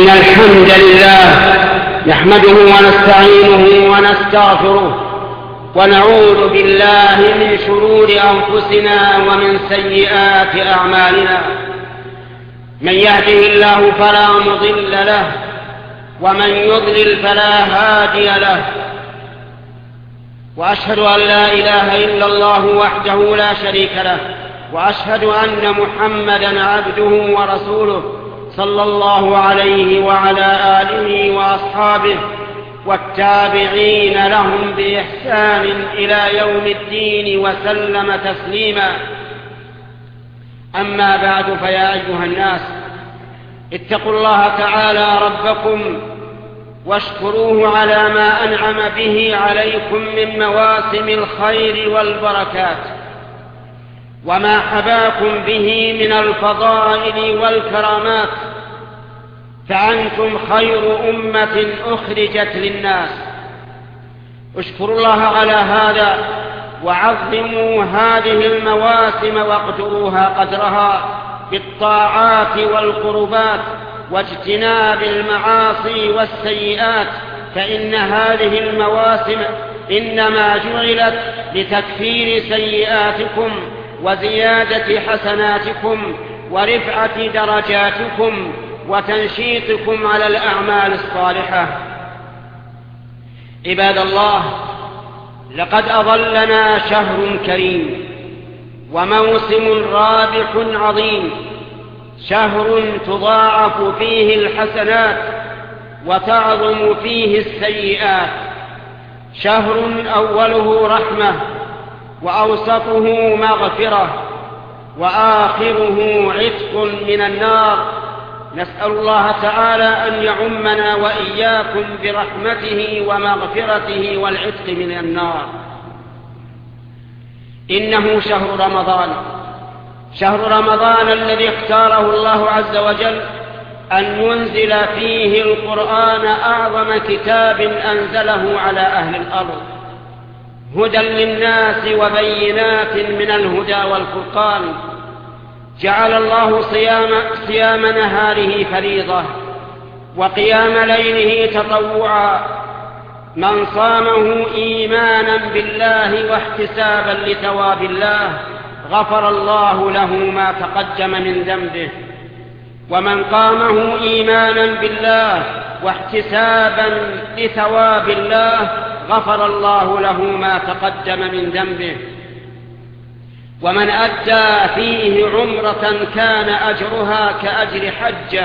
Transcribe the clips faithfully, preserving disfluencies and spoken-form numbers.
إن الحمد لله نحمده ونستعينه ونستغفره ونعوذ بالله من شرور أنفسنا ومن سيئات أعمالنا. من يهده الله فلا مضل له ومن يضلل فلا هادي له، وأشهد أن لا إله إلا الله وحده لا شريك له، وأشهد أن محمدًا عبده ورسوله صلى الله عليه وعلى آله وأصحابه والتابعين لهم بإحسان إلى يوم الدين وسلم تسليما. أما بعد، فيا أيها الناس اتقوا الله تعالى ربكم واشكروه على ما أنعم به عليكم من مواسم الخير والبركات وما حباكم به من الفضائل والكرامات، فأنتم خير أمة أخرجت للناس. اشكروا الله على هذا وعظموا هذه المواسم واقدروها قدرها بالطاعات والقربات واجتناب المعاصي والسيئات، فإن هذه المواسم إنما جعلت لتكفير سيئاتكم وزيادة حسناتكم ورفعة درجاتكم وتنشيطكم على الأعمال الصالحة. عباد الله، لقد أظلنا شهر كريم وموسم رابح عظيم، شهر تضاعف فيه الحسنات وتعظم فيه السيئات، شهر أوله رحمة وأوسطه مغفرة وآخره عتق من النار. نسأل الله تعالى أن يعمنا وإياكم برحمته ومغفرته والعتق من النار. إنه شهر رمضان، شهر رمضان الذي اختاره الله عز وجل أن ينزل فيه القرآن، أعظم كتاب أنزله على أهل الأرض، هدى للناس وبينات من الهدى والفرقان. جعل الله صيام, صيام نهاره فريضة وقيام ليله تطوعا. من صامه إيمانا بالله واحتسابا لثواب الله غفر الله له ما تقدم من ذنبه، ومن قامه إيمانا بالله واحتسابا لثواب الله غفر الله له ما تقدم من ذنبه. ومن أدى فيه عمرة كان أجرها كأجر حجة.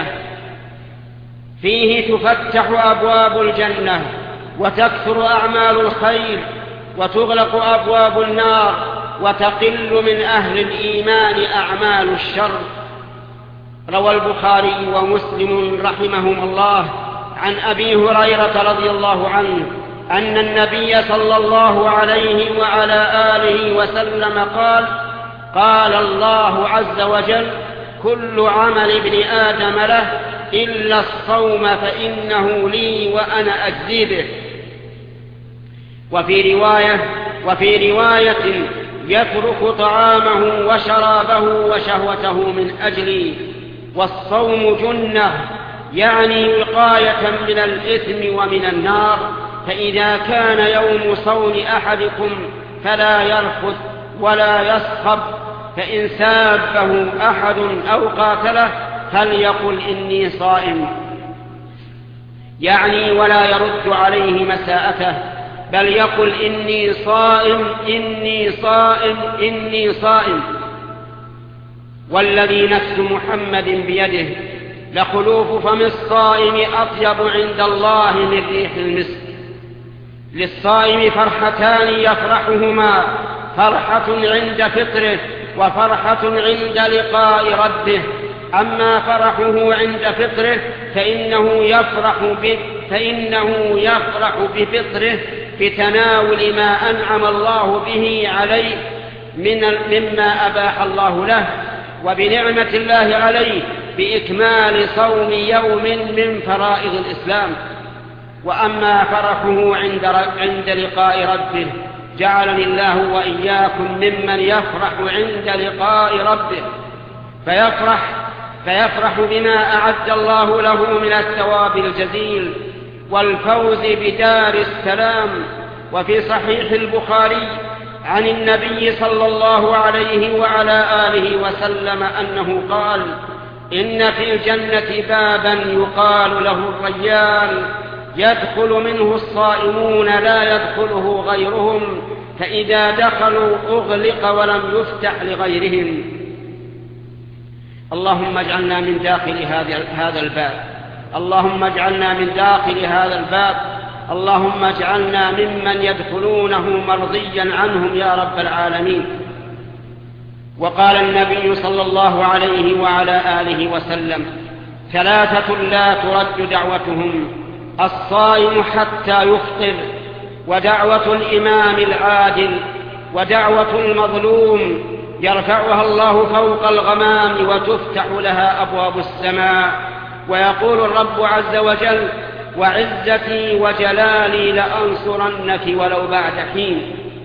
فيه تفتح أبواب الجنة وتكثر أعمال الخير وتغلق أبواب النار وتقل من أهل الإيمان أعمال الشر. روى البخاري ومسلم رحمهم الله عن أبي هريرة رضي الله عنه أن النبي صلى الله عليه وعلى آله وسلم قال: قال الله عز وجل: كل عمل ابن آدم له إلا الصوم فإنه لي وأنا أجزي به. وفي رواية وفي رواية يترك طعامه وشرابه وشهوته من أجلي. والصوم جنة، يعني وقاية من الإثم ومن النار. فإذا كان يوم صوم أحدكم فلا يرفث ولا يصخب، فإن سابه أحد أو قاتله فليقل إني صائم، يعني ولا يرد عليه مساءته، بل يقل إني صائم إني صائم إني صائم. والذي نفس محمد بيده لخلوف فم الصائم أطيب عند الله من ريح المسك. للصائم فرحتان يفرحهما، فرحة عند فطره وفرحة عند لقاء ربه. أما فرحه عند فطره فإنه يفرح ب... فإنه يفرح بفطره بتناول ما أنعم الله به عليه من مما أباح الله له، وبنعمة الله عليه بإكمال صوم يوم من فرائض الإسلام. وأما فرحه عند, عند لقاء ربه جعلني الله وإياكم ممن يفرح عند لقاء ربه، فيفرح فيفرح بما أعد الله له من الثواب الجزيل والفوز بدار السلام. وفي صحيح البخاري عن النبي صلى الله عليه وعلى آله وسلم أنه قال: إن في الجنة بابا يقال له الريان، يدخل منه الصائمون لا يدخله غيرهم، فإذا دخلوا أغلق ولم يفتح لغيرهم. اللهم اجعلنا من داخل هذا الباب، اللهم اجعلنا من داخل هذا الباب، اللهم اجعلنا ممن يدخلونه مرضيا عنهم يا رب العالمين. وقال النبي صلى الله عليه وعلى آله وسلم: ثلاثة لا ترد دعوتهم: الصائم حتى يفطر، ودعوة الإمام العادل، ودعوة المظلوم يرفعها الله فوق الغمام وتفتح لها أبواب السماء. ويقول الرب عز وجل: وعزتي وجلالي لأنصرنك ولو بعد حين.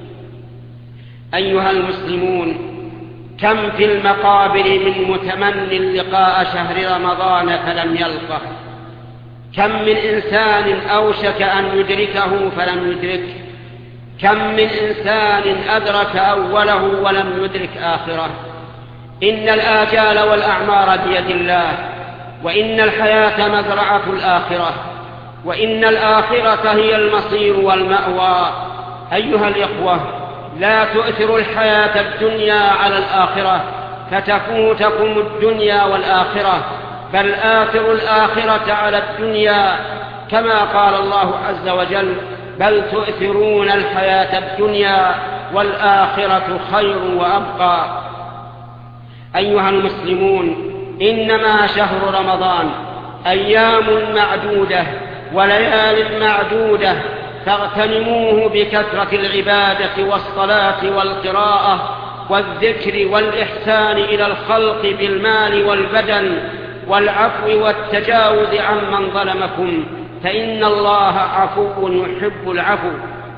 أيها المسلمون، كم في المقابر من متمن لقاء شهر رمضان فلم يلقه، كم من إنسان أوشك أن يدركه فلم يدركه، كم من إنسان أدرك أوله ولم يدرك آخره. إن الآجال والأعمار بيد الله، وإن الحياة مزرعة الآخرة، وإن الآخرة هي المصير والمأوى. أيها الإخوة، لا تؤثروا الحياة الدنيا على الآخرة فتفوتكم الدنيا والآخرة، بل آثروا الآخرة على الدنيا، كما قال الله عز وجل: بل تؤثرون الحياة الدنيا والآخرة خير وأبقى. أيها المسلمون، إنما شهر رمضان أيام معدودة وليال معدودة، فاغتنموه بكثرة العبادة والصلاة والقراءة والذكر والإحسان إلى الخلق بالمال والبدن، والعفو والتجاوز عمن ظلمكم، فإن الله عفو يحب العفو.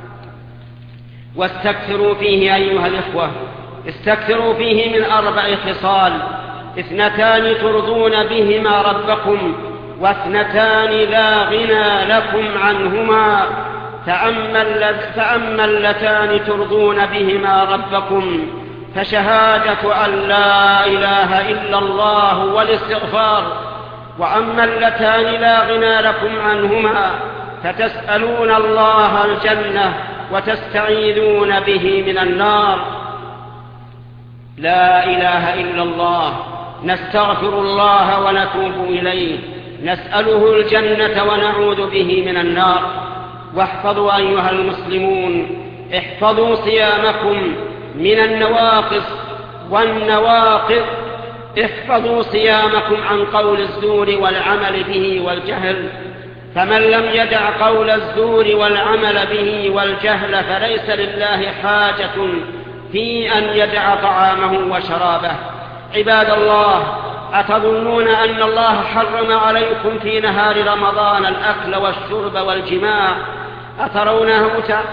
واستكثروا فيه أيها الإخوة، استكثروا فيه من أربع خصال: اثنتان ترضون بهما ربكم، واثنتان لا غنى لكم عنهما. فأما اللتان ترضون بهما ربكم فشهادة أن لا إله إلا الله والاستغفار، وأما اللتان لا غنى لكم عنهما فتسألون الله الجنة وتستعيذون به من النار. لا إله إلا الله، نستغفر الله ونتوب إليه، نسأله الجنة ونعوذ به من النار. واحفظوا أيها المسلمون، احفظوا صيامكم من النواقص والنواقض، احفظوا صيامكم عن قول الزور والعمل به والجهل، فمن لم يدع قول الزور والعمل به والجهل فليس لله حاجة في أن يدع طعامه وشرابه. عباد الله، أتظنون أن الله حرم عليكم في نهار رمضان الأكل والشرب والجماع؟ أترونه,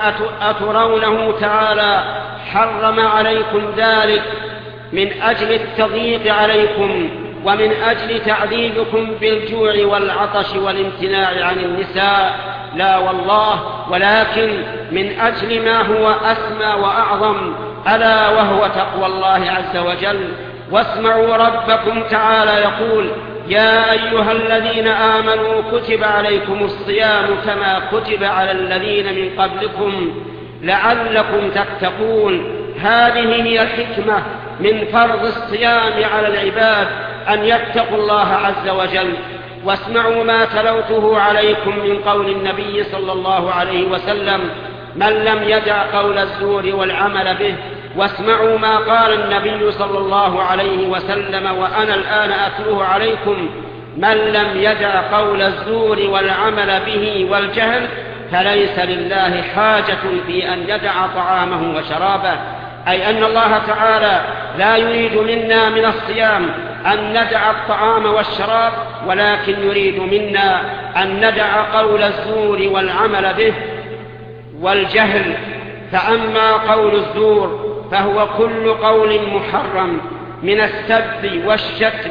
أترونه تعالى حرم عليكم ذلك من أجل التضييق عليكم ومن أجل تعذيبكم بالجوع والعطش والامتناع عن النساء؟ لا والله، ولكن من أجل ما هو أسمى وأعظم، ألا وهو تقوى الله عز وجل. واسمعوا ربكم تعالى يقول: يا أيها الذين آمنوا كتب عليكم الصيام كما كتب على الذين من قبلكم لعلكم تتقون. هذه هي الحكمة من فرض الصيام على العباد، أن يتقوا الله عز وجل. واسمعوا ما تلوته عليكم من قول النبي صلى الله عليه وسلم: من لم يدع قول الزور والعمل به. واسمعوا ما قال النبي صلى الله عليه وسلم وأنا الآن أتلوه عليكم: من لم يدع قول الزور والعمل به والجهل فليس لله حاجة في أن يدع طعامه وشرابه. أي أن الله تعالى لا يريد منا من الصيام أن ندع الطعام والشراب، ولكن يريد منا أن ندع قول الزور والعمل به والجهل. فأما قول الزور فهو كل قول محرم من السب والشتم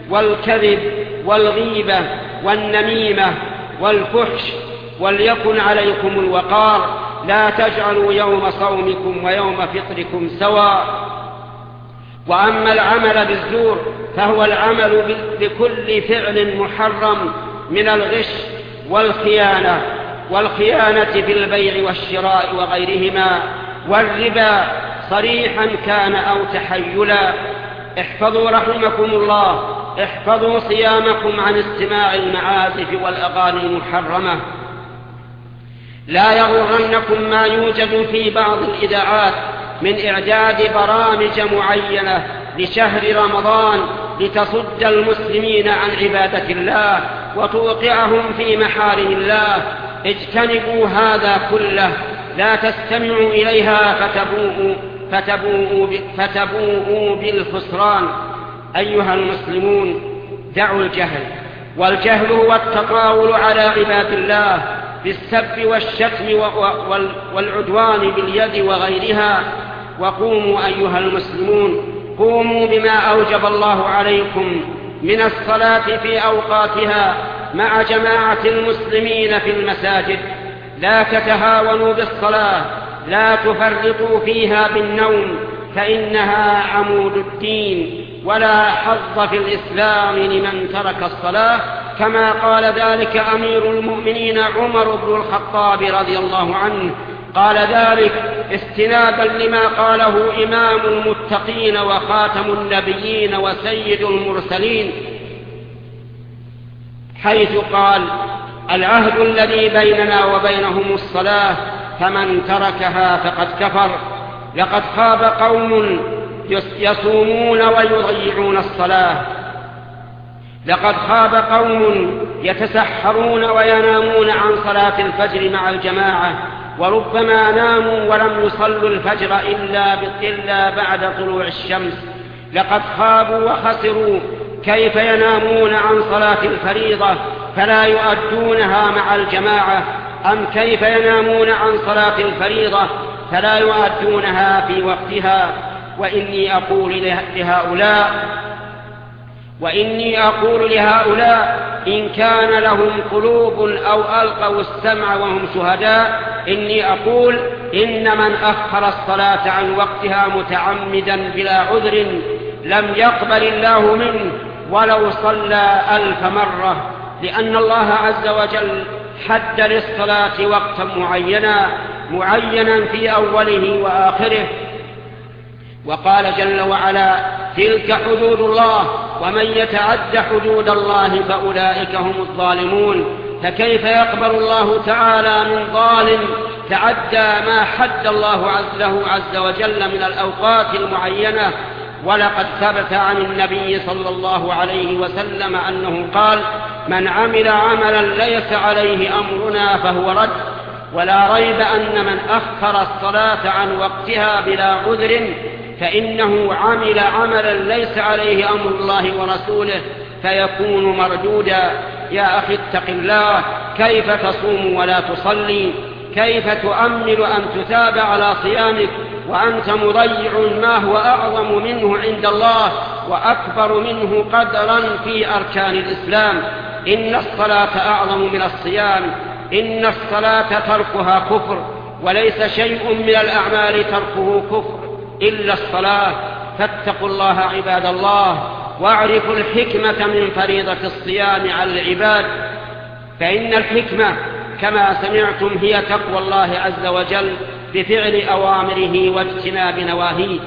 والكذب والغيبة والنميمة والفحش، وليكن عليكم الوقار، لا تجعلوا يوم صومكم ويوم فطركم سواء. وأما العمل بالزور فهو العمل بكل فعل محرم من الغش والخيانة والخيانة في البيع والشراء وغيرهما، والربا صريحا كان أو تحيلا. احفظوا رحمكم الله، احفظوا صيامكم عن استماع المعازف والأغاني المحرمة. لا يغرنكم ما يوجد في بعض الإذاعات من إعداد برامج معينة لشهر رمضان لتصد المسلمين عن عبادة الله وتوقعهم في محارم الله. اجتنبوا هذا كله، لا تستمعوا إليها فتبوءوا, فتبوءوا, فتبوءوا بالخسران. أيها المسلمون، دعوا الجهل، والجهل هو التطاول على عباد الله بالسب والشتم والعدوان باليد وغيرها. وقوموا أيها المسلمون، قوموا بما أوجب الله عليكم من الصلاة في أوقاتها مع جماعة المسلمين في المساجد. لا تتهاونوا بالصلاة، لا تفرطوا فيها بالنوم، فإنها عمود الدين، ولا حظ في الإسلام لمن ترك الصلاة، كما قال ذلك أمير المؤمنين عمر بن الخطاب رضي الله عنه. قال ذلك استنابا لما قاله إمام المتقين وخاتم النبيين وسيد المرسلين، حيث قال: العهد الذي بيننا وبينهم الصلاة، فمن تركها فقد كفر. لقد خاب قوم يصومون ويضيعون الصلاة، لقد خاب قوم يتسحرون وينامون عن صلاة الفجر مع الجماعة، وربما ناموا ولم يصلوا الفجر إلا, إلا بعد طلوع الشمس. لقد خابوا وخسروا، كيف ينامون عن صلاة الفريضة فلا يؤدونها مع الجماعة، أم كيف ينامون عن صلاة الفريضة فلا يؤدونها في وقتها. وإني أقول لهؤلاء وإني أقول لهؤلاء إن كان لهم قلوب أو ألقوا السمع وهم شهداء، إني أقول إن من أخر الصلاة عن وقتها متعمدا بلا عذر لم يقبل الله منه ولو صلى ألف مرة، لأن الله عز وجل حد للصلاة وقتا معينا معينا في أوله وآخره. وقال جل وعلا: تلك حدود الله ومن يتعد حدود الله فأولئك هم الظالمون. فكيف يقبل الله تعالى من ظالم تعدى ما حد الله له عز وجل من الأوقات المعينة؟ ولقد ثبت عن النبي صلى الله عليه وسلم أنه قال: من عمل عملا ليس عليه أمرنا فهو رد. ولا ريب أن من أخر الصلاة عن وقتها بلا عذر فإنه عمل عملا ليس عليه أمر الله ورسوله فيكون مردودا. يا أخي اتق الله، كيف تصوم ولا تصلي؟ كيف تؤمل أن تثاب على صيامك وأنت مضيع ما هو أعظم منه عند الله وأكبر منه قدرا في أركان الإسلام؟ إن الصلاة أعظم من الصيام، إن الصلاة تركها كفر، وليس شيء من الأعمال تركه كفر إلا الصلاة. فاتقوا الله عباد الله، واعرفوا الحكمة من فريضة الصيام على العباد، فإن الحكمة كما سمعتم هي تقوى الله عز وجل بفعل أوامره واجتناب نواهيه.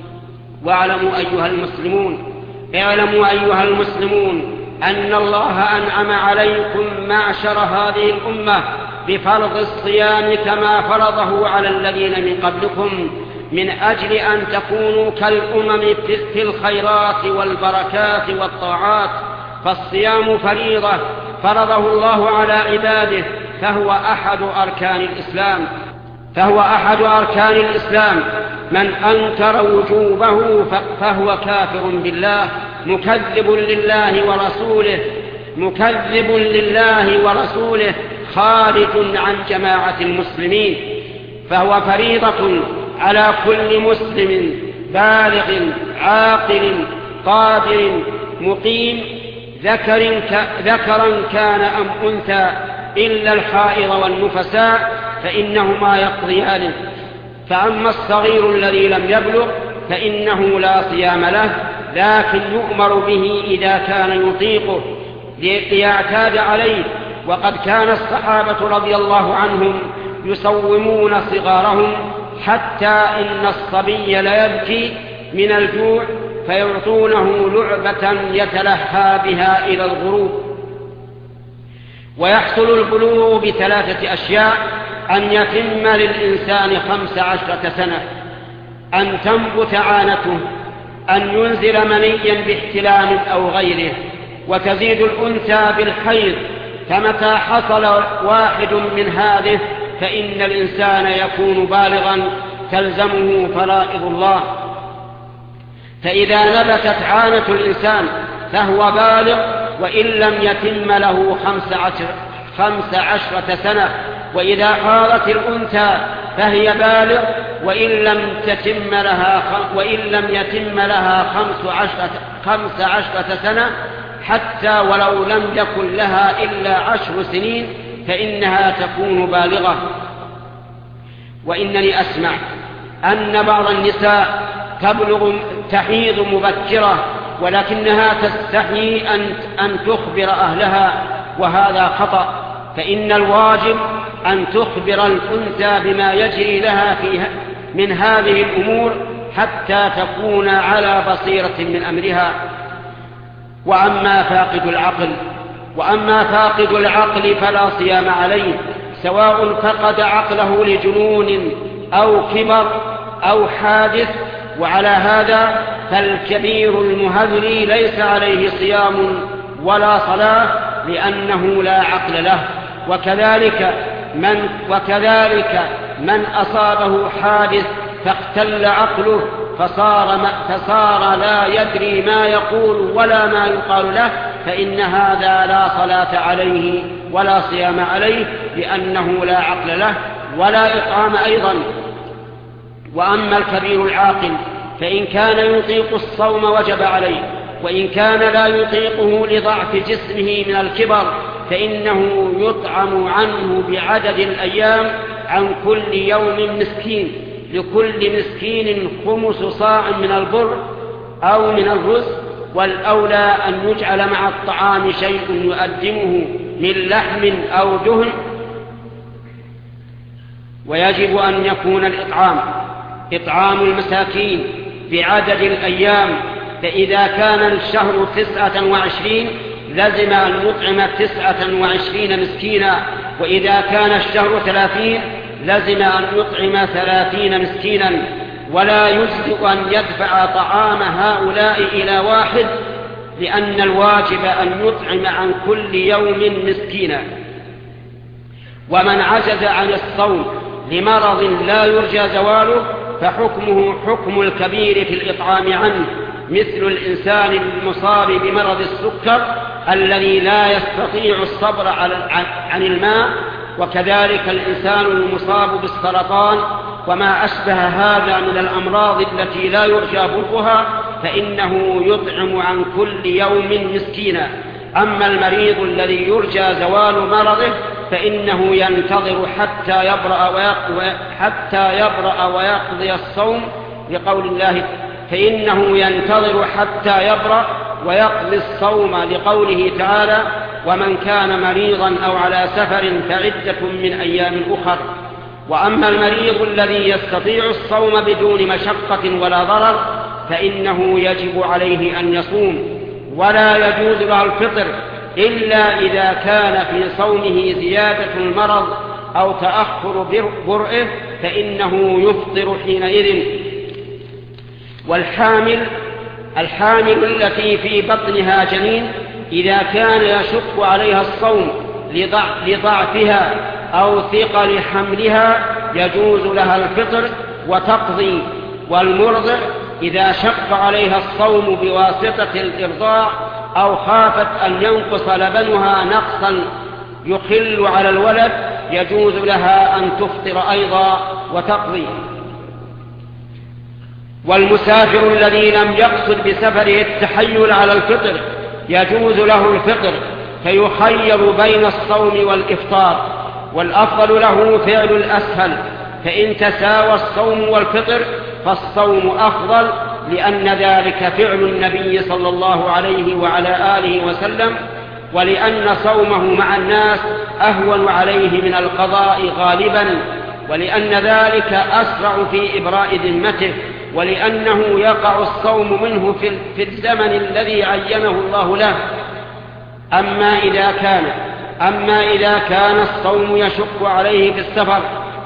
واعلموا أيها المسلمون اعلموا أيها المسلمون أن الله أنعم عليكم معشر هذه الأمة بفرض الصيام كما فرضه على الذين من قبلكم، من أجل أن تكونوا كالأمم في الخيرات والبركات والطاعات. فالصيام فريضة فرضه الله على عباده، فهو أحد أركان الإسلام فهو أحد أركان الإسلام. من أنكر وجوبه فهو كافر بالله، مكذب لله ورسوله مكذب لله ورسوله خارج عن جماعة المسلمين. فهو فريضة على كل مسلم بالغ عاقل قادر مقيم ذكر ذكرا كان أم أنثى إلا الحائض والنفساء فإنهما يقضيان. فأما الصغير الذي لم يبلغ فإنه لا صيام له، لكن يؤمر به إذا كان يطيقه ليعتاد عليه. وقد كان الصحابة رضي الله عنهم يصومون صغارهم، حتى إن الصبي ليبكي من الجوع فيعطونه لعبة يتلهى بها إلى الغروب. ويحصل البلوغ بثلاثة أشياء: أن يتم للإنسان خمس عشرة سنة، أن تنبت عانته، أن ينزل منيا باحتلام أو غيره، وتزيد الأنثى بالحيض. فمتى حصل واحد من هذه فإن الإنسان يكون بالغا تلزمه فرائض الله. فإذا نبتت عانة الإنسان فهو بالغ وإن لم يتم له خمس, عشر خمس عشرة سنة. وإذا حاضت الأنثى فهي بالغ وإن لم تتم لها وإن لم يتم لها خمس عشرة, خمس عشرة سنة، حتى ولو لم يكن لها إلا عشر سنين فإنها تكون بالغة. وإنني أسمع أن بعض النساء تبلغ تحيض مبكرة ولكنها تستحي أن, أن تخبر أهلها، وهذا خطأ. فإن الواجب أن تخبر الأنثى بما يجري لها فيها من هذه الأمور حتى تكون على بصيرة من أمرها. وأما فاقد العقل وأما فاقد العقل فلا صيام عليه، سواء فقد عقله لجنون أو كبر أو حادث. وعلى هذا فالكبير المهذلي ليس عليه صيام ولا صلاة، لأنه لا عقل له. وكذلك من, وكذلك من أصابه حادث فاختل عقله فصار, فصار لا يدري ما يقول ولا ما يقال له، فإن هذا لا صلاة عليه ولا صيام عليه، لأنه لا عقل له ولا إطعام أيضا. وأما الكبير العاقل فإن كان يطيق الصوم وجب عليه، وإن كان لا يطيقه لضعف جسمه من الكبر فإنه يطعم عنه بعدد الأيام عن كل يوم مسكين، لكل مسكين خمس صاع من البر أو من الرز. والأولى أن يجعل مع الطعام شيء يقدمه من لحم أو دهن. ويجب أن يكون الإطعام إطعام المساكين بعدد الأيام. فإذا كان الشهر تسعة وعشرين لزم أن يطعم تسعة وعشرين مسكينا، وإذا كان الشهر ثلاثين لزم أن يطعم ثلاثين مسكينا. ولا يجزئ أن يدفع طعام هؤلاء إلى واحد، لأن الواجب أن يطعم عن كل يوم مسكينا. ومن عجز عن الصوم لمرض لا يرجى زواله فحكمه حكم الكبير في الإطعام عنه، مثل الإنسان المصاب بمرض السكر الذي لا يستطيع الصبر عن الماء، وكذلك الإنسان المصاب بالسرطان وما أشبه هذا من الأمراض التي لا يرجى برؤها، فإنه يطعم عن كل يوم مسكينا. أما المريض الذي يرجى زوال مرضه فإنه ينتظر حتى يبرأ ويقضي, حتى يبرأ ويقضي الصوم، لقول الله فإنه ينتظر حتى يبرأ ويقضي الصوم، لقوله تعالى ومن كان مريضا أو على سفر فعدة من أيام أخر. وأما المريض الذي يستطيع الصوم بدون مشقة ولا ضرر فإنه يجب عليه أن يصوم، ولا يجوز له الفطر إلا إذا كان في صومه زيادة المرض أو تأخر برئه فإنه يفطر حينئذ. والحامل الحامل التي في بطنها جنين إذا كان يشق عليها الصوم لضعفها أو ثقل حملها يجوز لها الفطر وتقضي. والمرضع إذا شق عليها الصوم بواسطة الإرضاع أو خافت أن ينقص لبنها نقصا يخل على الولد يجوز لها أن تفطر أيضا وتقضي. والمسافر الذي لم يقصد بسفره التحيل على الفطر يجوز له الفطر فيخير بين الصوم والإفطار، والأفضل له فعل الأسهل، فإن تساوى الصوم والفطر فالصوم أفضل، لأن ذلك فعل النبي صلى الله عليه وعلى آله وسلم، ولأن صومه مع الناس أهون عليه من القضاء غالبا، ولأن ذلك أسرع في إبراء ذمته، ولأنه يقع الصوم منه في الزمن الذي عينه الله له. أما إذا كان أما إذا كان الصوم يشق عليه في السفر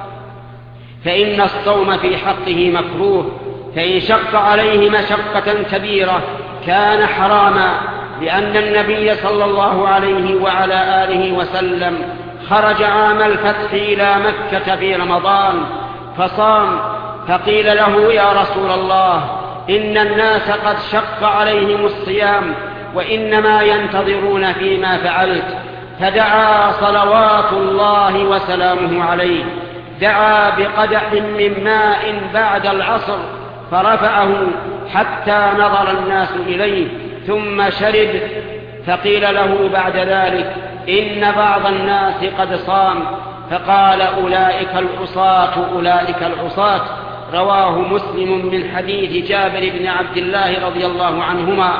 فإن الصوم في حقه مكروه، فإن شق عليه مشقة كبيرة كان حراما، لأن النبي صلى الله عليه وعلى آله وسلم خرج عام الفتح إلى مكة في رمضان فصام، فقيل له: يا رسول الله، إن الناس قد شق عليهم الصيام وإنما ينتظرون فيما فعلت. فدعا صلوات الله وسلامه عليه، دعا بقدح من ماء بعد العصر فرفعه حتى نظر الناس إليه ثم شرب، فقيل له بعد ذلك: إن بعض الناس قد صام، فقال: أولئك العصاة أولئك العصاة. رواه مسلم من حديث جابر بن عبد الله رضي الله عنهما.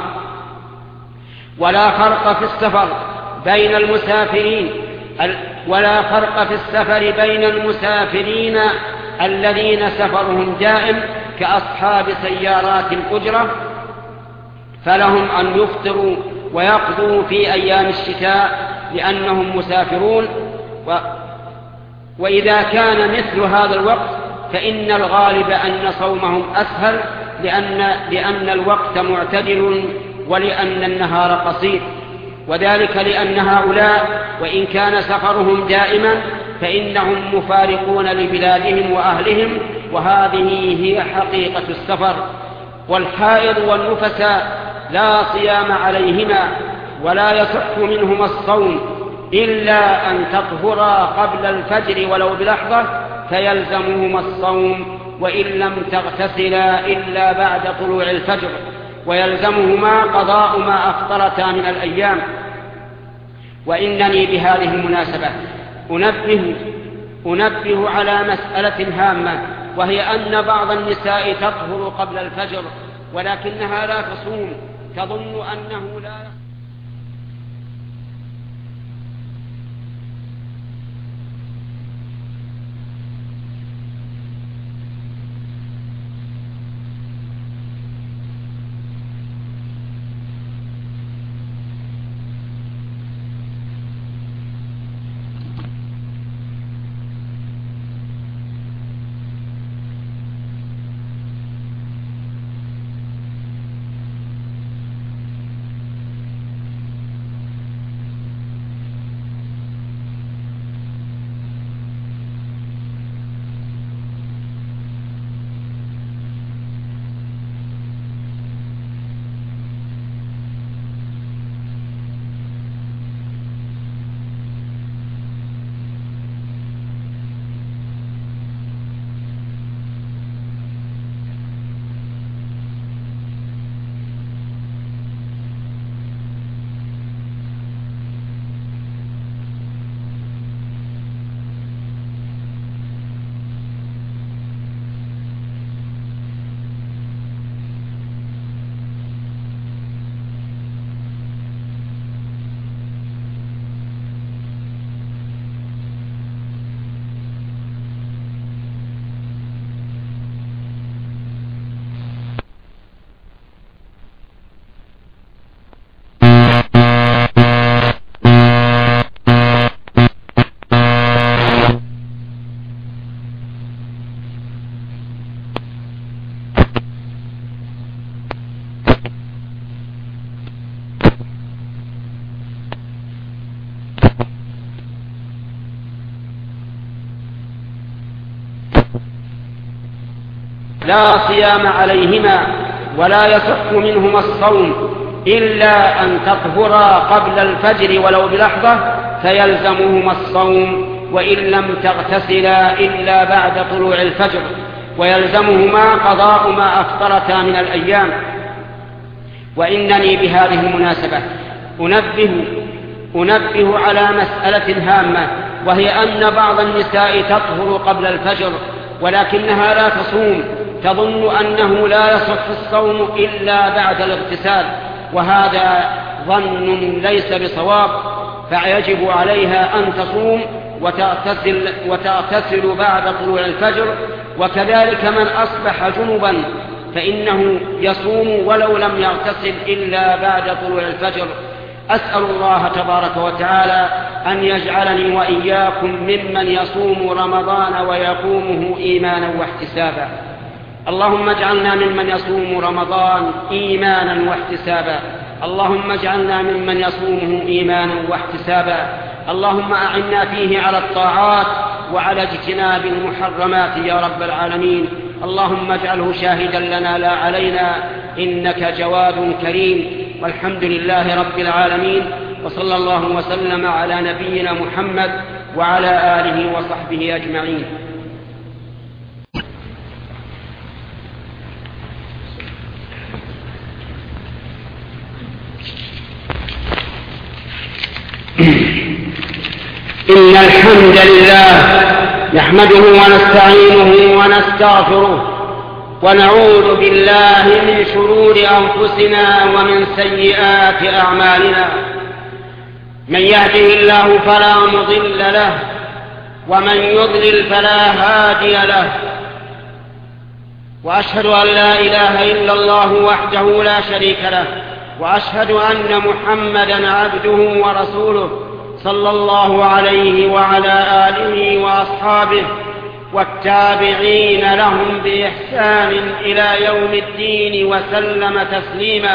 ولا فرق في السفر بين المسافرين ولا فرق في السفر بين المسافرين الذين سفرهم دائم كأصحاب سيارات الأجرة، فلهم أن يفطروا ويقضوا في أيام الشتاء لأنهم مسافرون. و... وإذا كان مثل هذا الوقت فإن الغالب أن صومهم أسهل، لأن, لأن الوقت معتدل ولأن النهار قصير، وذلك لأن هؤلاء وإن كان سفرهم دائما فإنهم مفارقون لبلادهم وأهلهم، وهذه هي حقيقة السفر. والحائض والنفساء لا صيام عليهما ولا يصح منهما الصوم إلا أن تطهرا قبل الفجر ولو بلحظة فيلزمهما الصوم، وإن لم تغتسلا إلا بعد طلوع الفجر، ويلزمهما قضاء ما أفطرتا من الأيام. وإنني بهذه المناسبة أنبه, أنبه على مسألة هامة، وهي أن بعض النساء تطهر قبل الفجر ولكنها لا تصوم، تظن أنه لا لا صيام عليهما ولا يصح منهما الصوم إلا أن تطهرا قبل الفجر ولو بلحظة فيلزمهما الصوم، وإن لم تغتسلا إلا بعد طلوع الفجر، ويلزمهما قضاء ما أفطرتا من الأيام. وإنني بهذه المناسبة أنبه, أنبه على مسألة هامة، وهي أن بعض النساء تطهر قبل الفجر ولكنها لا تصوم، تظن أنه لا يصح الصوم إلا بعد الاغتسال، وهذا ظن ليس بصواب، فيجب عليها أن تصوم وتغتسل, وتغتسل بعد طلوع الفجر. وكذلك من أصبح جنبا فإنه يصوم ولو لم يغتسل إلا بعد طلوع الفجر. أسأل الله تبارك وتعالى أن يجعلني وإياكم ممن يصوم رمضان ويقومه إيمانا واحتسابا. اللهم اجعلنا ممن يصوم رمضان إيمانا واحتسابا. اللهم اجعلنا ممن يصومه إيمانا واحتسابا. اللهم أعنا فيه على الطاعات وعلى اجتناب المحرمات يا رب العالمين. اللهم اجعله شاهدا لنا لا علينا، إنك جواد كريم. والحمد لله رب العالمين، وصلى الله وسلم على نبينا محمد وعلى آله وصحبه أجمعين. إن الحمد لله نحمده ونستعينه ونستغفره ونعوذ بالله من شرور أنفسنا ومن سيئات أعمالنا. من يهده الله فلا مضل له ومن يضلل فلا هادي له، وأشهد أن لا إله إلا الله وحده لا شريك له، وأشهد أن محمدا عبده ورسوله صلى الله عليه وعلى آله وأصحابه والتابعين لهم بإحسان إلى يوم الدين وسلم تسليما.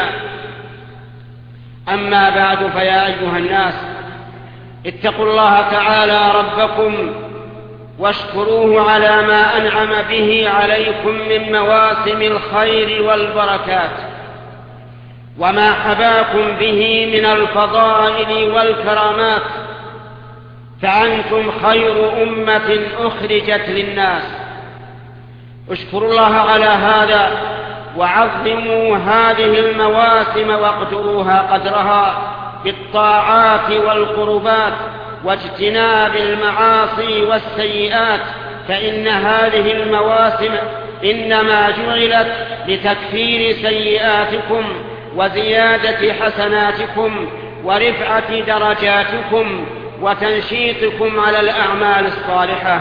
أما بعد، فيا أيها الناس اتقوا الله تعالى ربكم واشكروه على ما أنعم به عليكم من مواسم الخير والبركات وما حباكم به من الفضائل والكرامات، فأنتم خير أمة أخرجت للناس. اشكروا الله على هذا وعظموا هذه المواسم واقدروها قدرها بالطاعات والقربات واجتناب المعاصي والسيئات، فإن هذه المواسم إنما جعلت لتكفير سيئاتكم وزيادة حسناتكم ورفعة درجاتكم وتنشيطكم على الأعمال الصالحة.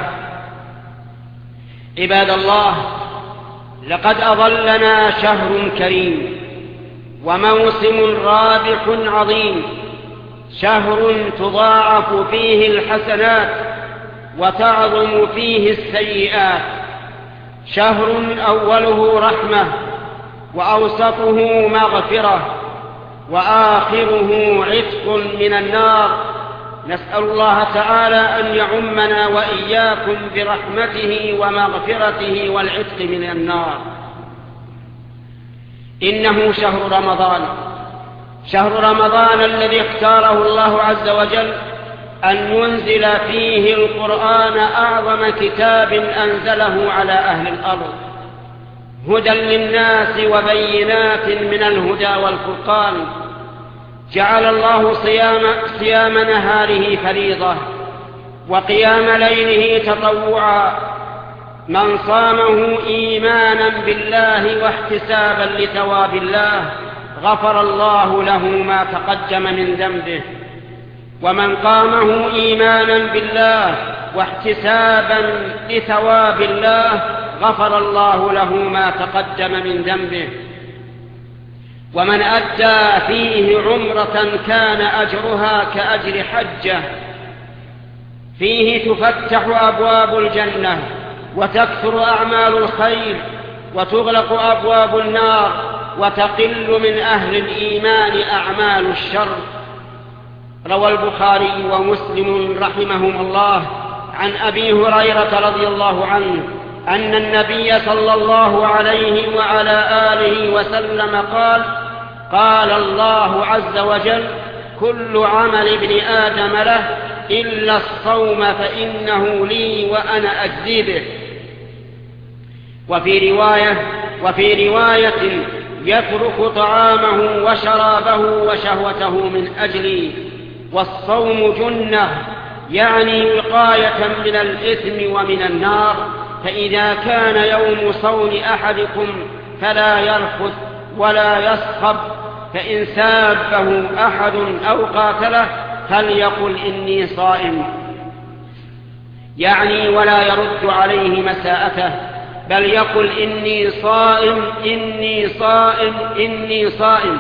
عباد الله، لقد أظلنا شهر كريم وموسم رابح عظيم، شهر تضاعف فيه الحسنات وتعظم فيه السيئات، شهر أوله رحمة وأوسطه مغفرة وآخره عتق من النار. نسأل الله تعالى أن يعمنا وإياكم برحمته ومغفرته والعتق من النار. إنه شهر رمضان، شهر رمضان الذي اختاره الله عز وجل أن ينزل فيه القرآن أعظم كتاب أنزله على أهل الأرض، هدى للناس وبينات من الهدى والفرقان. جعل الله صيام, صيام نهاره فريضة وقيام ليله تطوعا. من صامه إيمانا بالله واحتسابا لثواب الله غفر الله له ما تقدم من ذنبه، ومن قامه إيمانا بالله واحتسابا لثواب الله غفر الله له ما تقدم من ذنبه. ومن أدى فيه عمرة كان أجرها كأجر حجة. فيه تفتح أبواب الجنة وتكثر أعمال الخير وتغلق أبواب النار وتقل من أهل الإيمان أعمال الشر. روى البخاري ومسلم رحمهم الله عن أبي هريرة رضي الله عنه أن النبي صلى الله عليه وعلى آله وسلم قال: قال الله عز وجل: كل عمل ابن آدم له إلا الصوم فإنه لي وأنا أجزي به. وفي رواية وفي رواية يترك طعامه وشرابه وشهوته من أجلي. والصوم جنة يعني وقاية من الإثم ومن النار. فإذا كان يوم صوم أحدكم فلا يرفث ولا يصخب، فإن سابه أحد أو قاتله فليقل إني صائم، يعني ولا يرد عليه مساءته، بل يقل إني صائم إني صائم إني صائم.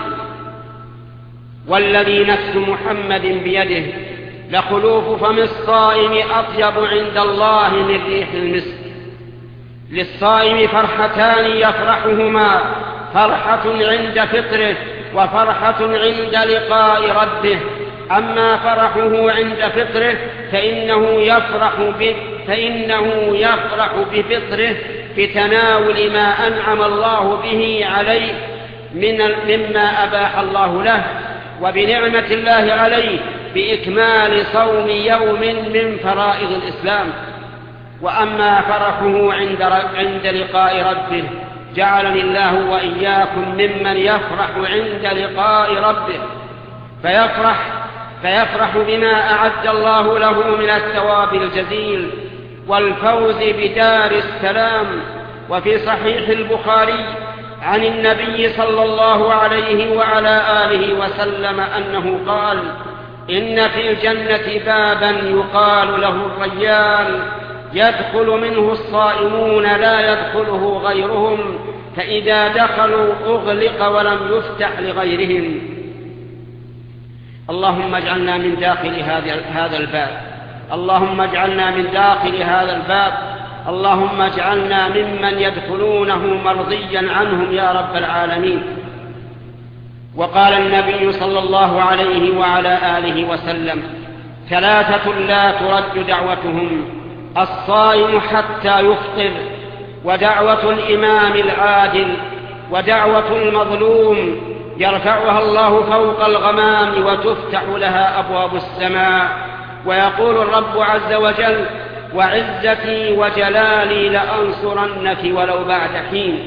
والذي نفس محمد بيده لخلوف فم الصائم أطيب عند الله من ريح المسك. للصائم فرحتان يفرحهما، فرحة عند فطره وفرحة عند لقاء ربه. أما فرحه عند فطره فإنه يفرح, فإنه يفرح بفطره بتناول ما أنعم الله به عليه من مما أباح الله له، وبنعمة الله عليه بإكمال صوم يوم من فرائض الإسلام. وأما فرحه عند, عند لقاء ربه جعلني الله وإياكم ممن يفرح عند لقاء ربه، فيفرح, فيفرح بما أعد الله له من الثواب الجزيل والفوز بدار السلام. وفي صحيح البخاري عن النبي صلى الله عليه وعلى آله وسلم أنه قال: إن في الجنة بابا يقال له الريان، يدخل منه الصائمون لا يدخله غيرهم، فإذا دخلوا أغلق ولم يفتح لغيرهم. اللهم اجعلنا من داخل هذا الباب، اللهم اجعلنا من داخل هذا الباب، اللهم اجعلنا ممن يدخلونه مرضيا عنهم يا رب العالمين. وقال النبي صلى الله عليه وعلى آله وسلم: ثلاثة لا ترد دعوتهم: الصائم حتى يفطر، ودعوة الإمام العادل، ودعوة المظلوم يرفعها الله فوق الغمام وتفتح لها أبواب السماء. ويقول الرب عز وجل: وعزتي وجلالي لأنصرنك ولو بعد حين.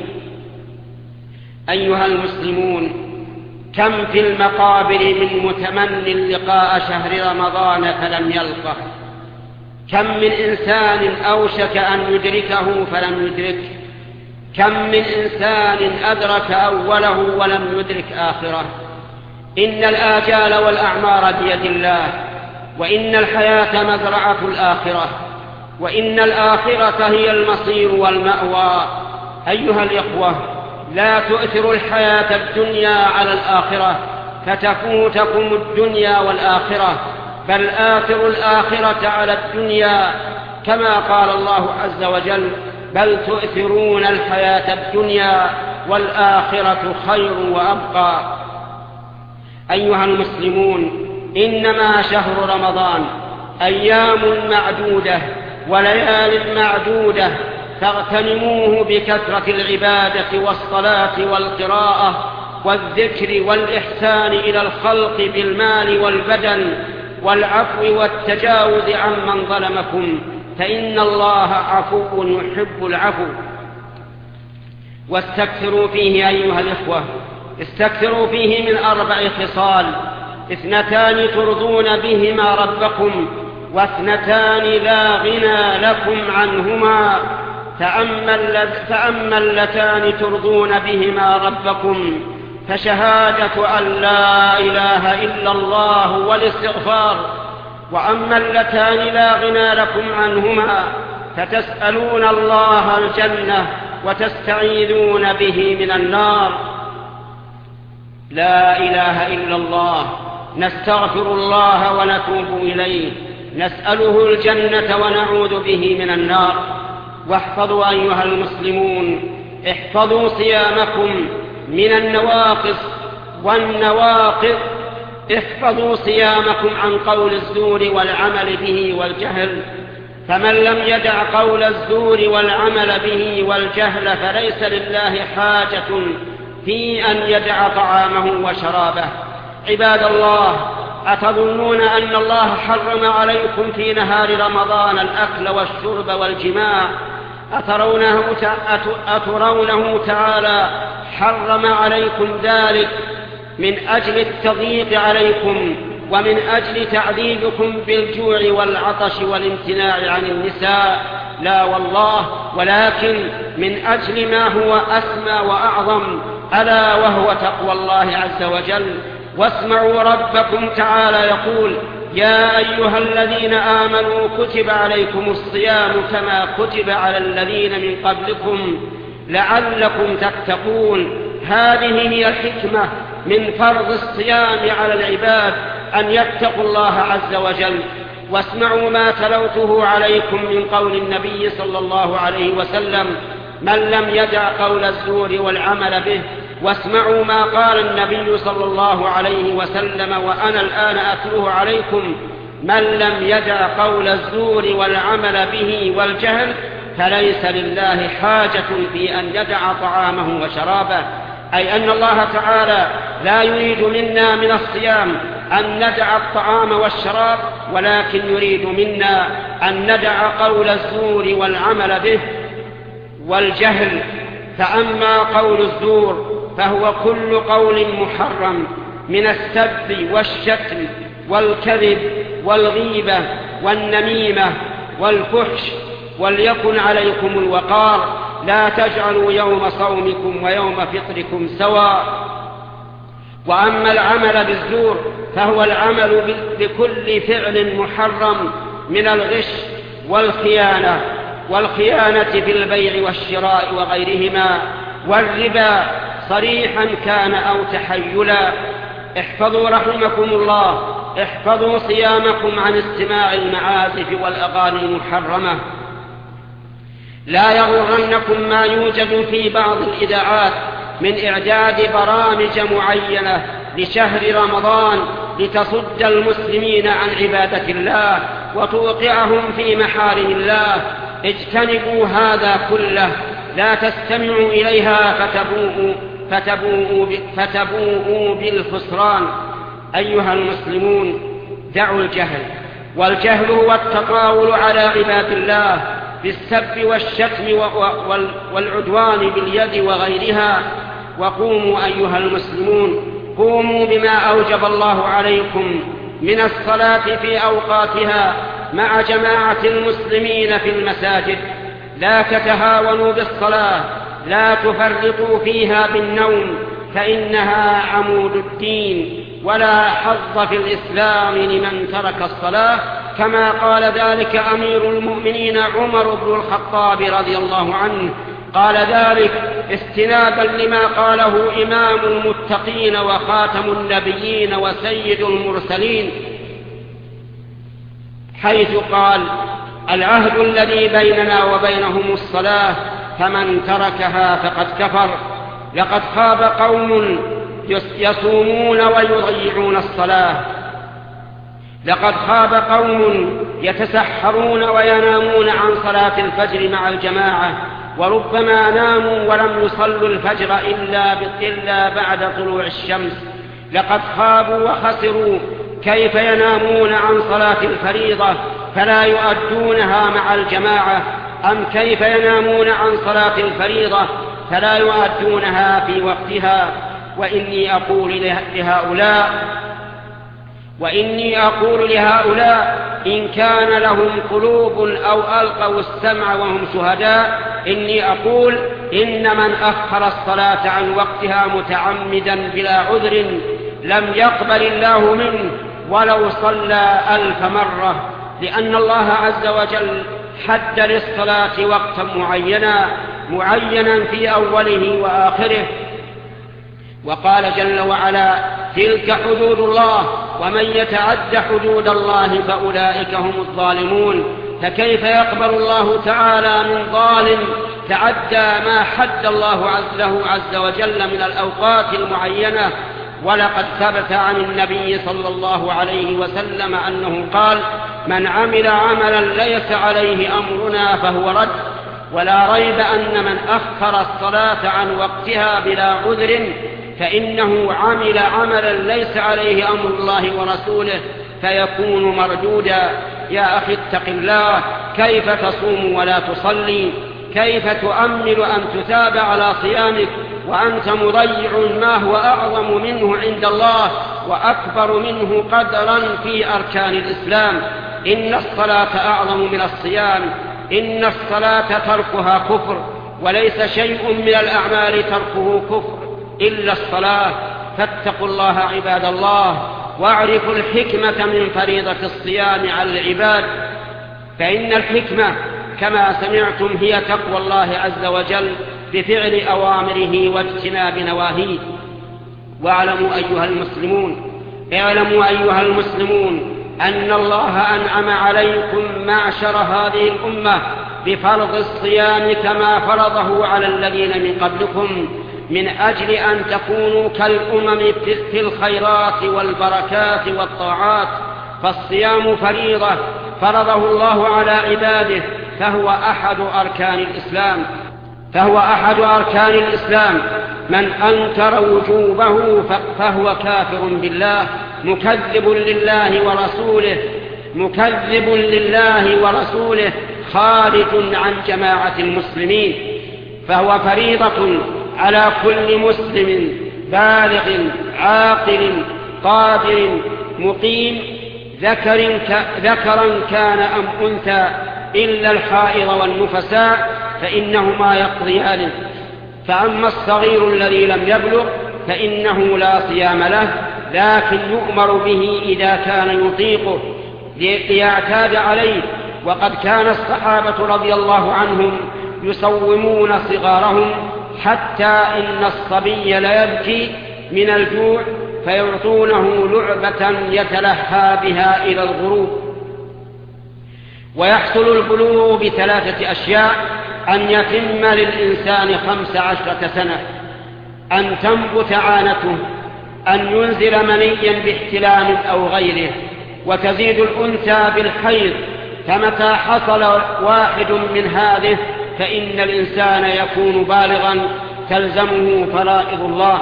أيها المسلمون، كم في المقابر من متمن لقاء شهر رمضان فلم يلقه، كم من إنسان أوشك أن يدركه فلم يدركه، كم من إنسان أدرك أوله ولم يدرك آخره. إن الآجال والأعمار بيد الله، وإن الحياة مزرعة الآخرة، وإن الآخرة هي المصير والمأوى. أيها الإخوة، لا تؤثروا الحياة الدنيا على الآخرة فتفوتكم الدنيا والآخرة، بل آثروا الآخرة على الدنيا، كما قال الله عز وجل: بل تؤثرون الحياة الدنيا والآخرة خير وأبقى. أيها المسلمون، إنما شهر رمضان أيام معدودة وليال معدودة، فاغتنموه بكثرة العبادة والصلاة والقراءة والذكر والإحسان إلى الخلق بالمال والبدن، والعفو والتجاوز عمن ظلمكم، فإن الله عفو يحب العفو. واستكثروا فيه أيها الإخوة، استكثروا فيه من أربع خصال: اثنتان ترضون بهما ربكم، واثنتان لا غنى لكم عنهما. فأما اللتان ترضون بهما ربكم فشهادة أن لا إله إلا الله والاستغفار، وأما اللتان لا غنى لكم عنهما فتسألون الله الجنة وتستعيذون به من النار. لا إله إلا الله، نستغفر الله ونتوب إليه، نسأله الجنة ونعوذ به من النار. واحفظوا أيها المسلمون، احفظوا صيامكم من النواقص والنواقض، احفظوا صيامكم عن قول الزور والعمل به والجهل، فمن لم يدع قول الزور والعمل به والجهل فليس لله حاجة في أن يدع طعامه وشرابه. عباد الله، أتظنون أن الله حرم عليكم في نهار رمضان الأكل والشرب والجماع أترونه, أترونه تعالى حرم عليكم ذلك من أجل التضييق عليكم ومن أجل تعذيبكم بالجوع والعطش والامتناع عن النساء؟ لا والله، ولكن من أجل ما هو أسمى وأعظم، ألا وهو تقوى الله عز وجل. واسمعوا ربكم تعالى يقول: يا أيها الذين آمنوا كتب عليكم الصيام كما كتب على الذين من قبلكم لعلكم تتقون. هذه هي الحكمة من فرض الصيام على العباد، أن يتقوا الله عز وجل. واسمعوا ما تلوته عليكم من قول النبي صلى الله عليه وسلم: من لم يدع قول الزور والعمل به. واسمعوا ما قال النبي صلى الله عليه وسلم وأنا الآن أتلوه عليكم: من لم يدع قول الزور والعمل به والجهل فليس لله حاجة في أن يدع طعامه وشرابه. أي أن الله تعالى لا يريد منا من الصيام أن ندع الطعام والشراب، ولكن يريد منا أن ندع قول الزور والعمل به والجهل. فأما قول الزور فهو كل قول محرم من السب والشتم والكذب والغيبة والنميمة والفحش. وليكن عليكم الوقار، لا تجعلوا يوم صومكم ويوم فطركم سواء. وأما العمل بالزور فهو العمل بكل فعل محرم من الغش والخيانة والخيانة في البيع والشراء وغيرهما، والربا صريحا كان أو تحيلا. احفظوا رحمكم الله، احفظوا صيامكم عن استماع المعازف والأغاني المحرمة. لا يغرنكم ما يوجد في بعض الإذاعات من إعداد برامج معينة لشهر رمضان لتصد المسلمين عن عبادة الله وتوقعهم في محارم الله. اجتنبوا هذا كله، لا تستمعوا إليها فتبوءوا, فتبوءوا, فتبوءوا بالخسران. أيها المسلمون، دعوا الجهل، والجهل هو التطاول على عباد الله بالسب والشتم والعدوان باليد وغيرها. وقوموا أيها المسلمون، قوموا بما أوجب الله عليكم من الصلاة في أوقاتها مع جماعة المسلمين في المساجد. لا تتهاونوا بالصلاة، لا تفرطوا فيها بالنوم، فإنها عمود الدين، ولا حظ في الإسلام لمن ترك الصلاة، كما قال ذلك أمير المؤمنين عمر بن الخطاب رضي الله عنه. قال ذلك استنادا لما قاله إمام المتقين وخاتم النبيين وسيد المرسلين، حيث قال: العهد الذي بيننا وبينهم الصلاة، فمن تركها فقد كفر. لقد خاب قوم يصومون ويضيعون الصلاة، لقد خاب قوم يتسحرون وينامون عن صلاة الفجر مع الجماعة، وربما ناموا ولم يصلوا الفجر إلا, إلا بعد طلوع الشمس. لقد خابوا وخسروا. كيف ينامون عن صلاة الفريضة فلا يؤدونها مع الجماعة؟ أم كيف ينامون عن صلاة الفريضة فلا يؤدونها في وقتها؟ وإني أقول لهؤلاء وإني أقول لهؤلاء إن كان لهم قلوب أو ألقوا السمع وهم شهداء، إني أقول إن من أخر الصلاة عن وقتها متعمدا بلا عذر لم يقبل الله منه ولو صلى ألف مرة، لأن الله عز وجل حد للصلاة وقتا معينا معينا في أوله وآخره. وقال جل وعلا: تلك حدود الله ومن يتعد حدود الله فأولئك هم الظالمون. فكيف يقبل الله تعالى من ظالم تعدى ما حد الله له عز وجل من الأوقات المعينة؟ ولقد ثبت عن النبي صلى الله عليه وسلم أنه قال: من عمل عملا ليس عليه أمرنا فهو رد. ولا ريب أن من أخر الصلاة عن وقتها بلا عذر فإنه عمل عملا ليس عليه أمر الله ورسوله فيكون مردودا. يا أخي اتق الله، كيف تصوم ولا تصلي؟ كيف تؤمل أن تثاب على صيامك وأنت مضيع ما هو أعظم منه عند الله وأكبر منه قدرا في أركان الإسلام؟ إن الصلاة أعظم من الصيام، إن الصلاة تركها كفر، وليس شيء من الأعمال تركه كفر إلا الصلاة. فاتقوا الله عباد الله، واعرفوا الحكمة من فريضة الصيام على العباد، فإن الحكمة كما سمعتم هي تقوى الله عز وجل بفعل أوامره واجتناب نواهيه. واعلموا أيها المسلمون اعلموا أيها المسلمون أن الله أنعم عليكم معشر هذه الأمة بفرض الصيام كما فرضه على الذين من قبلكم، من أجل أن تكونوا كالأمم في الخيرات والبركات والطاعات. فالصيام فريضة فرضه الله على عباده، فهو أحد أركان الإسلام فهو أحد أركان الإسلام من أنكر وجوبه فهو كافر بالله، مكذب لله ورسوله مكذب لله ورسوله خارج عن جماعة المسلمين. فهو فريضة على كل مسلم بالغ عاقل قادر مقيم، ذكر ذكرا كان أم أنثى، إلا الحائض والنفساء فإنهما يقضيانه. فأما الصغير الذي لم يبلغ فإنه لا صيام له، لكن يؤمر به إذا كان يطيقه ليعتاد عليه. وقد كان الصحابة رضي الله عنهم يصومون صغارهم، حتى إن الصبي ليبكي من الجوع فيعطونه لعبة يتلهى بها إلى الغروب. ويحصل البلوغ بثلاثة أشياء: أن يتم للإنسان خمس عشرة سنة، أن تنبت عانته، أن ينزل منيا باحتلام أو غيره، وتزيد الأنثى بالحيض. فمتى حصل واحد من هذه فإن الإنسان يكون بالغا تلزمه فرائض الله.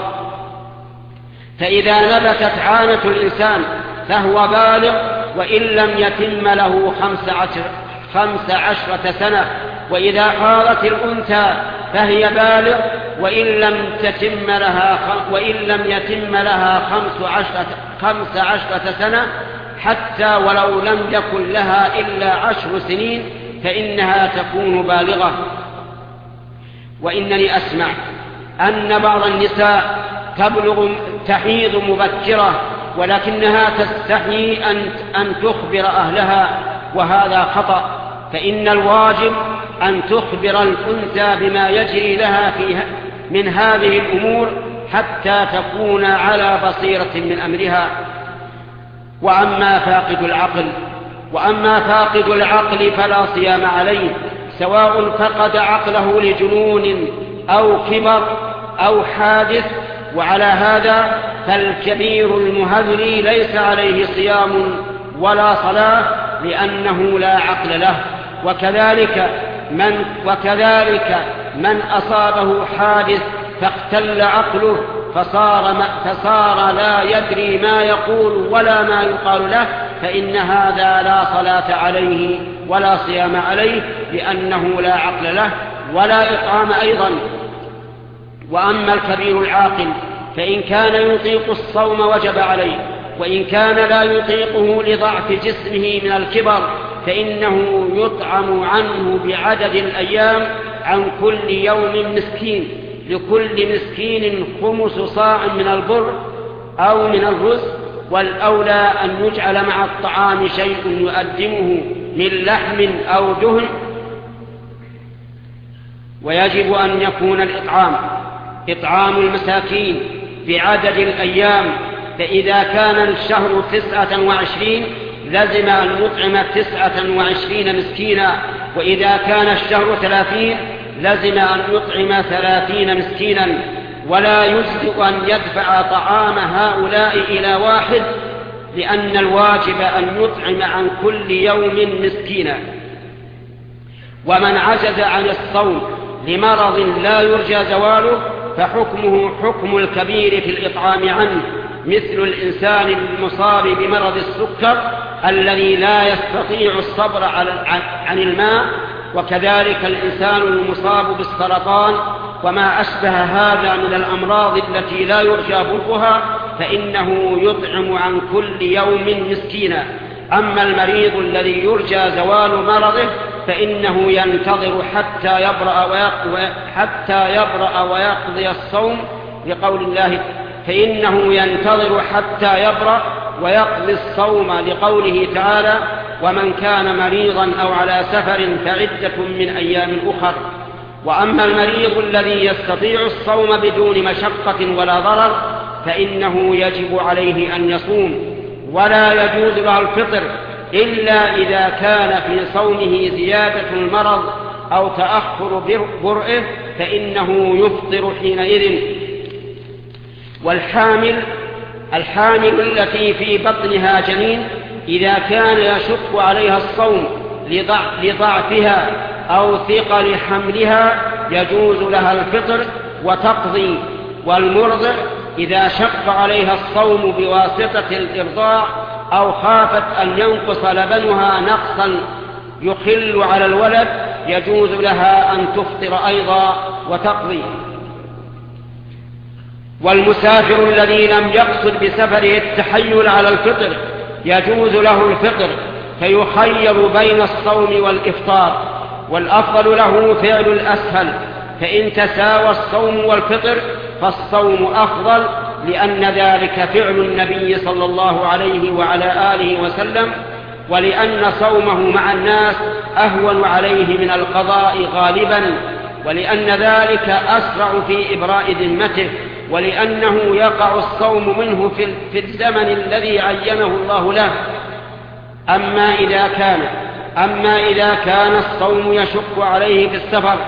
فإذا نبتت عانة الإنسان فهو بالغ وإن لم يتم له خمس, عشر خمس عشرة سنة، وإذا حاضت الأنثى فهي بالغ وإن لم تتم لها وإن لم يتم لها خمس عشرة, خمس عشرة سنة، حتى ولو لم يكن لها إلا عشر سنين فإنها تكون بالغة. وإنني أسمع أن بعض النساء تبلغ تحيض مبكرة ولكنها تستحي أن, أن تخبر أهلها، وهذا خطأ. فإن الواجب أن تخبر الأنثى بما يجري لها فيها من هذه الأمور حتى تكون على بصيرة من أمرها. وأما فاقد العقل وأما فاقد العقل فلا صيام عليه، سواء فقد عقله لجنون أو كبر أو حادث. وعلى هذا فالكبير المهذري ليس عليه صيام ولا صلاة لأنه لا عقل له. وكذلك من, وكذلك من أصابه حادث فاختل عقله فصار, فصار لا يدري ما يقول ولا ما يقال له، فإن هذا لا صلاة عليه ولا صيام عليه لأنه لا عقل له ولا إطعام أيضا. وأما الكبير العاقل فإن كان يطيق الصوم وجب عليه، وإن كان لا يطيقه لضعف جسمه من الكبر فإنه يطعم عنه بعدد الأيام عن كل يوم مسكين، لكل مسكين خمس صاع من البر أو من الرز. والأولى أن يجعل مع الطعام شيء يقدمه من لحم أو دهن. ويجب أن يكون الإطعام إطعام المساكين بعدد الأيام، فإذا كان الشهر تسعة وعشرين لزم أن يطعم تسعة وعشرين مسكينا، وإذا كان الشهر ثلاثين لزم أن يطعم ثلاثين مسكينا. ولا يجزئ أن يدفع طعام هؤلاء إلى واحد، لأن الواجب أن يطعم عن كل يوم مسكينا. ومن عجز عن الصوم لمرض لا يرجى زواله فحكمه حكم الكبير في الإطعام عنه، مثل الإنسان المصاب بمرض السكر الذي لا يستطيع الصبر عن الماء وكذلك الإنسان المصاب بالسرطان وما أشبه هذا من الأمراض التي لا يرجى برها فإنه يطعم عن كل يوم مسكينا. أما المريض الذي يرجى زوال مرضه فإنه ينتظر حتى يبرأ حتى يبرأ ويقضي الصوم، لقول الله فإنه ينتظر حتى يبرأ ويقضي الصوم، لقوله تعالى ومن كان مريضا أو على سفر فعدة من أيام أخر. وأما المريض الذي يستطيع الصوم بدون مشقة ولا ضرر فإنه يجب عليه أن يصوم، ولا يجوز له الفطر إلا إذا كان في صومه زيادة المرض أو تأخر برئه فإنه يفطر حينئذ. والحامل الحامل التي في بطنها جنين إذا كان يشق عليها الصوم لضعفها أو ثقل حملها يجوز لها الفطر وتقضي. والمرضع إذا شق عليها الصوم بواسطة الإرضاع أو خافت أن ينقص لبنها نقصا يخل على الولد يجوز لها أن تفطر أيضا وتقضي. والمسافر الذي لم يقصد بسفره التحيل على الفطر يجوز له الفطر، فيخير بين الصوم والإفطار، والأفضل له فعل الأسهل، فإن تساوى الصوم والفطر فالصوم أفضل، لأن ذلك فعل النبي صلى الله عليه وعلى آله وسلم، ولأن صومه مع الناس أهون عليه من القضاء غالبا، ولأن ذلك أسرع في إبراء ذمته، ولأنه يقع الصوم منه في الزمن الذي عينه الله له. أما إذا كان أما إذا كان الصوم يشق عليه في السفر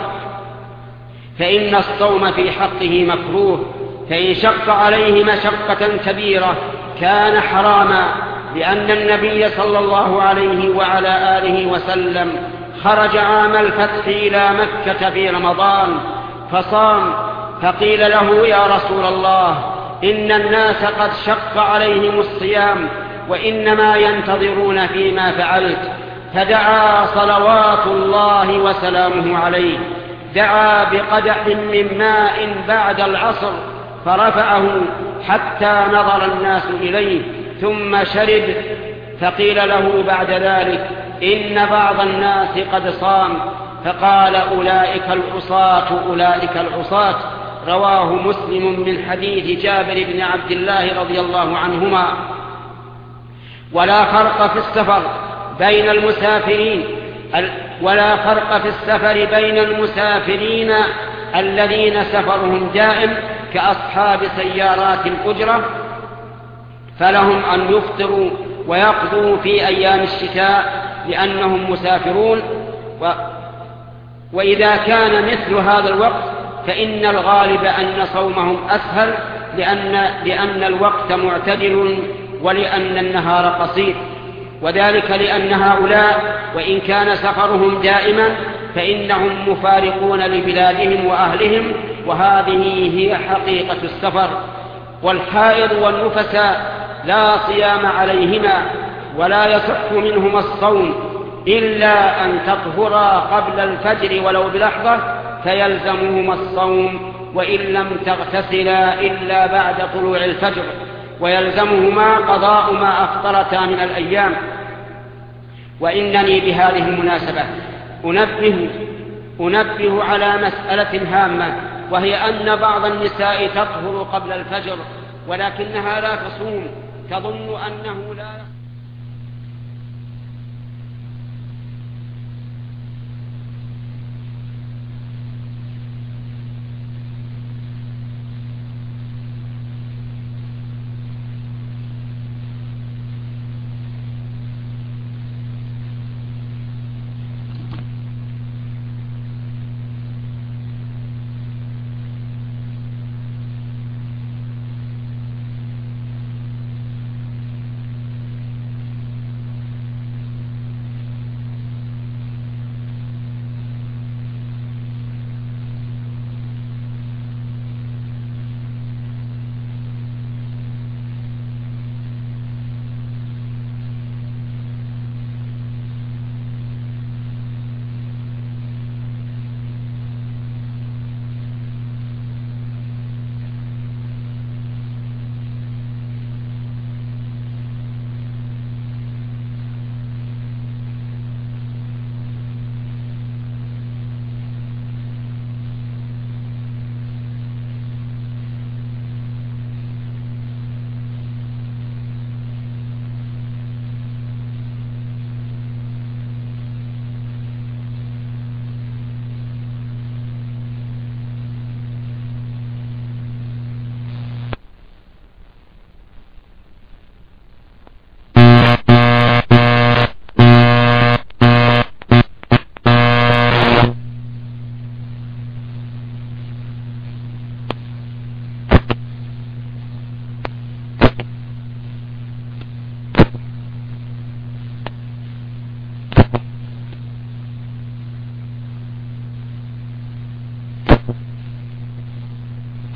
فإن الصوم في حقه مكروه، فإن شق عليه مشقة كبيرة كان حراما، لأن النبي صلى الله عليه وعلى آله وسلم خرج عام الفتح إلى مكة في رمضان فصام، فقيل له يا رسول الله إن الناس قد شق عليهم الصيام وإنما ينتظرون فيما فعلت، فدعا صلوات الله وسلامه عليه، دعا بقدح من ماء بعد العصر فرفعه حتى نظر الناس إليه ثم شرب، فقيل له بعد ذلك إن بعض الناس قد صام، فقال أولئك العصاة أولئك العصاة. رواه مسلم من حديث جابر بن عبد الله رضي الله عنهما. ولا فرق في السفر بين المسافرين ولا فرق في السفر بين المسافرين الذين سفرهم دائم كأصحاب سيارات الأجرة، فلهم أن يفطروا ويقضوا في أيام الشتاء لأنهم مسافرون. و... وإذا كان مثل هذا الوقت فإن الغالب أن صومهم أسهل، لأن, لأن الوقت معتدل ولأن النهار قصير، وذلك لأن هؤلاء وإن كان سفرهم دائما فإنهم مفارقون لبلادهم وأهلهم، وهذه هي حقيقة السفر. والحائض والنفساء لا صيام عليهما ولا يصح منهما الصوم إلا أن تطهرا قبل الفجر ولو بلحظة فيلزمهما الصوم، وإن لم تغتسلا إلا بعد طلوع الفجر، ويلزمهما قضاء ما أفطرتا من الأيام. وإنني بهذه المناسبة أنبه, أنبه على مسألة هامة، وهي أن بعض النساء تطهر قبل الفجر ولكنها لا تصوم، تظن أنه لا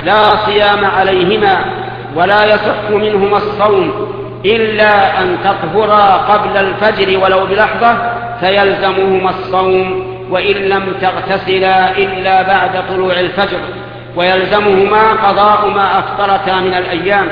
لا صيام عليهما ولا يصح منهما الصوم إلا أن تطهرا قبل الفجر ولو بلحظة فيلزمهما الصوم، وإن لم تغتسلا إلا بعد طلوع الفجر، ويلزمهما قضاء ما أفطرتا من الأيام.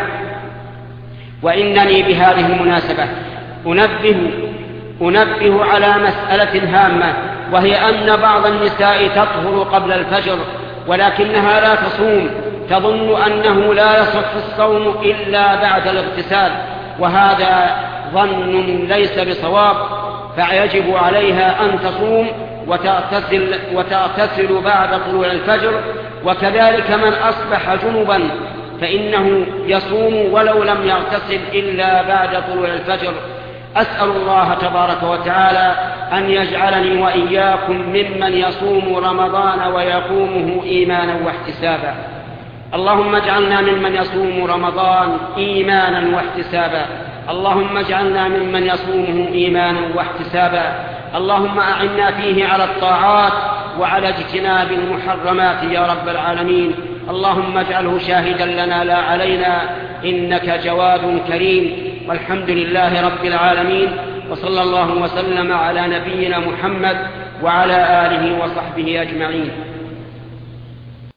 وإنني بهذه المناسبة أنبه, أنبه على مسألة هامة، وهي أن بعض النساء تطهر قبل الفجر ولكنها لا تصوم، تظن أنه لا يصح الصوم إلا بعد الاغتسال، وهذا ظن ليس بصواب، فيجب عليها أن تصوم وتغتسل, وتغتسل بعد طلوع الفجر. وكذلك من أصبح جنبا فإنه يصوم ولو لم يغتسل إلا بعد طلوع الفجر. أسأل الله تبارك وتعالى أن يجعلني وإياكم ممن يصوم رمضان ويقومه إيمانا واحتسابا. اللهم اجعلنا ممن يصوم رمضان إيمانا واحتسابا. اللهم اجعلنا ممن يصومه إيمانا واحتسابا. اللهم أعنا فيه على الطاعات وعلى اجتناب المحرمات يا رب العالمين. اللهم اجعله شاهدا لنا لا علينا، إنك جواد كريم. والحمد لله رب العالمين، وصلى الله وسلم على نبينا محمد وعلى آله وصحبه أجمعين.